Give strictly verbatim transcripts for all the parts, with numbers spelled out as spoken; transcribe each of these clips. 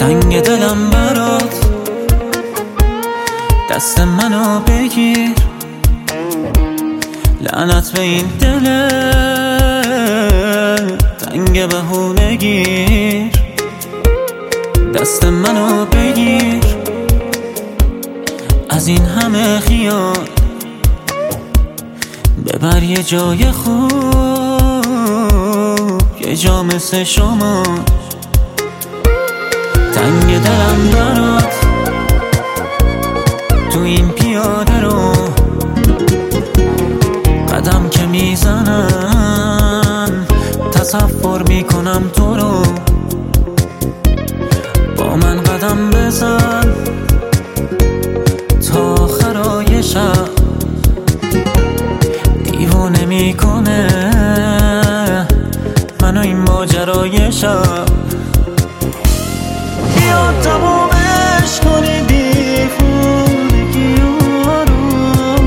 تنگ دلم برات، دست منو بگیر، لعنت به این دل تنگ بهونگیر. دست منو بگیر، از این همه خیال ببر یه جای خوب، یه جا مثل شما. تنگ دلم برات، تو این پیاده رو قدم که میزنم تصور میکنم تو رو. با من قدم بزن تا آخرای شب، دیوونه میکنه منو این ماجرای شب. بیا تمومش کنی دیوونگی رو،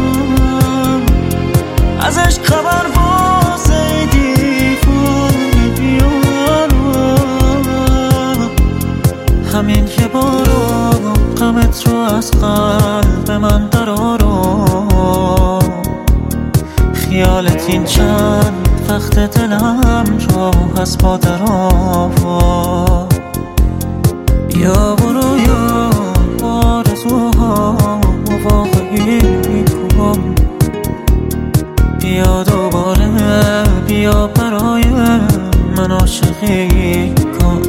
ازش خبر واسه دیوونگی رو. همین یه بارو غمت رو از قلب من درارو، خیالت این چند وقت دلم رو هست با درآوا. یا برو یا آرزوها واقعی کن، بیا دوباره بیا برای من عاشقی کن.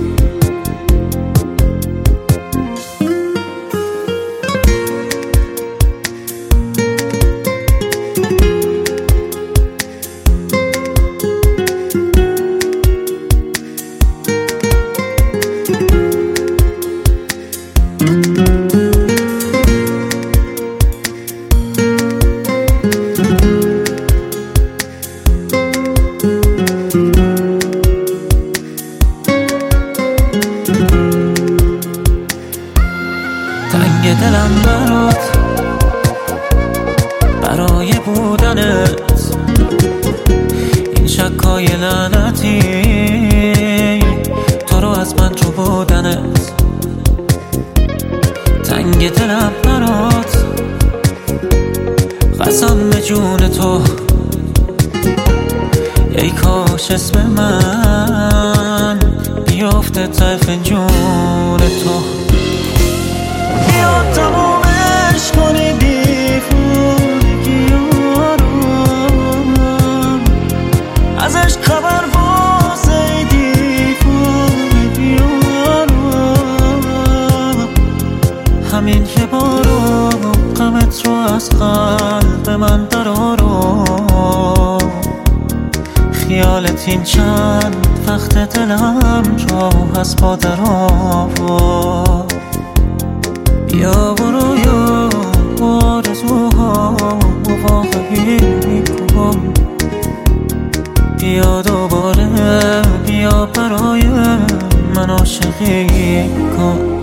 تنگ دلم برات، برای بودنت این شکای لعنتی، تو رو از من جو بودنت. تنگ دلم برات، قسم به جون تو، ای کاش اسم من بیافته ته فنجون تو. بیا تمومش کنی دیوونگی رو، ازش خبر واسه دیوونگی رو. همین یه بارو غمت رو از قلب من درارو، خیالت این چند وقت دلم رو هست با درآوا. یا برو یا آرزوها واقعی کن، بیا دوباره بیا برای من عاشقی کن.